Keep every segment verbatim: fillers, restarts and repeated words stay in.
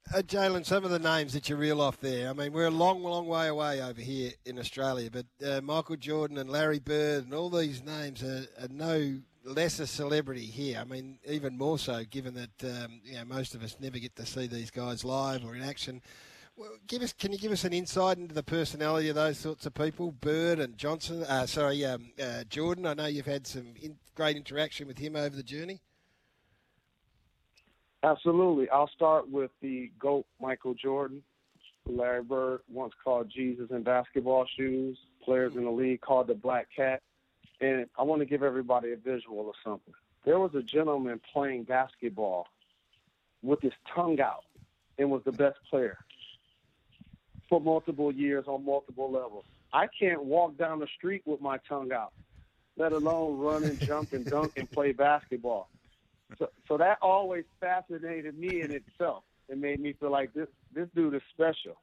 Uh, Jalen, some of the names that you reel off there, I mean, we're a long, long way away over here in Australia, but uh, Michael Jordan and Larry Bird and all these names are, are no lesser celebrity here. I mean, even more so, given that um, you know most of us never get to see these guys live or in action. Well, give us, can you give us an insight into the personality of those sorts of people, Bird and Johnson? Uh, sorry, um, uh, Jordan. I know you've had some in, great interaction with him over the journey. Absolutely. I'll start with the GOAT, Michael Jordan, who Larry Bird once called Jesus in basketball shoes. Players in the league called the Black Cat. And I want to give everybody a visual of something. There was a gentleman playing basketball with his tongue out and was the best player for multiple years on multiple levels. I can't walk down the street with my tongue out, let alone run and jump and dunk and play basketball. So, so that always fascinated me in itself. It made me feel like this this dude is special.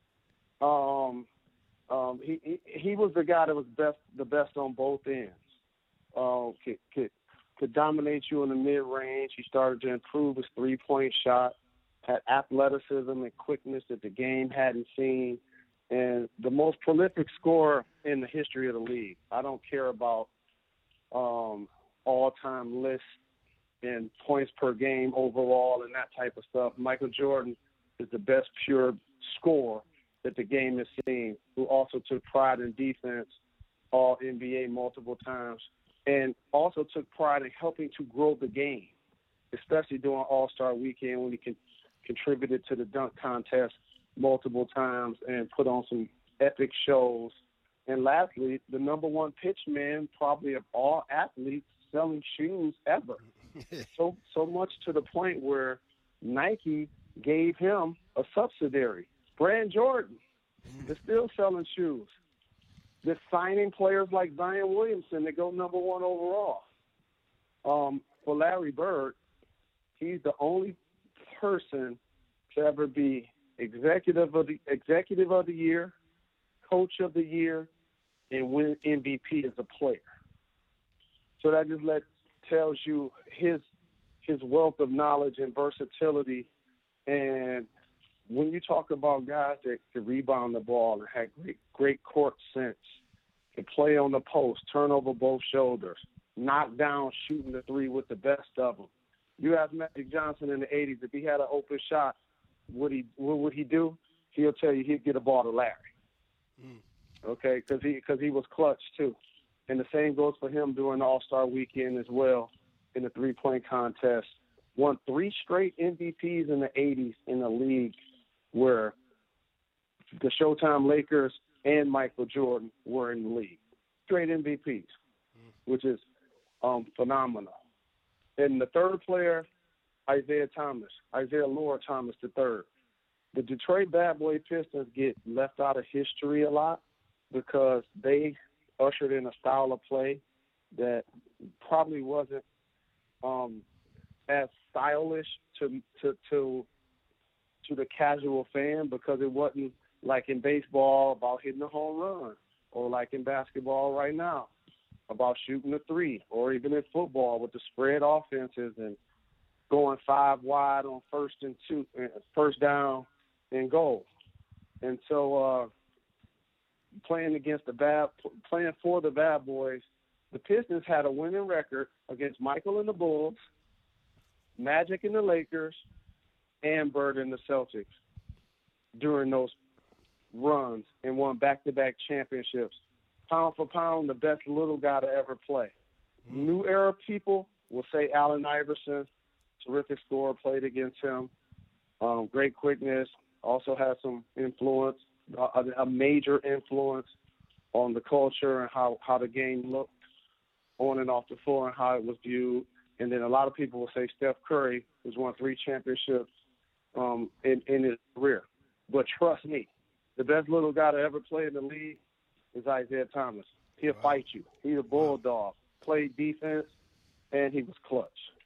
Um, um, he, he he was the guy that was best the best on both ends. Um, could, could could dominate you in the mid range. He started to improve his three point shot. Had athleticism and quickness that the game hadn't seen, and the most prolific scorer in the history of the league. I don't care about um, all-time lists and points per game overall and that type of stuff. Michael Jordan is the best pure scorer that the game has seen, who also took pride in defense, all N B A multiple times, and also took pride in helping to grow the game, especially during All-Star Weekend when he can, contributed to the dunk contest multiple times and put on some epic shows. And lastly, the number one pitch man probably of all athletes selling shoes ever. so so much to the point where Nike gave him a subsidiary. Brand Jordan is still selling shoes. They're signing players like Zion Williamson that go number one overall. Um, for Larry Bird, he's the only person to ever be executive of the executive of the year, coach of the year, and win M V P as a player. So that just let tells you his his wealth of knowledge and versatility. And when you talk about guys that can rebound the ball and have great great court sense, can play on the post, turn over both shoulders, knock down shooting the three with the best of them. You ask Magic Johnson in the eighties if he had an open shot, would he what would he do? He'll tell you he'd get a ball to Larry. Mm. Okay, because he because he was clutch too. And the same goes for him during the All-Star Weekend as well in the three-point contest. Won three straight M V Ps in the eighties in the league where the Showtime Lakers and Michael Jordan were in the league. Straight M V Ps, mm. which is um, phenomenal. And the third player, Isaiah Thomas, Isaiah Lord Thomas the third. The Detroit Bad Boy Pistons get left out of history a lot because they ushered in a style of play that probably wasn't um, as stylish to, to to to the casual fan because it wasn't like in baseball about hitting a home run or like in basketball right now about shooting a three, or even in football with the spread offenses and going five wide on first and two, first down and goal. And so uh, playing against the bad, playing for the Bad Boys, the Pistons had a winning record against Michael and the Bulls, Magic and the Lakers, and Bird and the Celtics during those runs and won back-to-back championships. Pound for pound, the best little guy to ever play. Mm-hmm. New era people will say Allen Iverson, terrific scorer, played against him. Um, great quickness, also had some influence, a, a major influence on the culture and how, how the game looked on and off the floor and how it was viewed. And then a lot of people will say Steph Curry, who's won three championships um, in, in his career. But trust me, the best little guy to ever play in the league is Isaiah Thomas. He'll wow. fight you. He's a bulldog. Played defense, and he was clutch.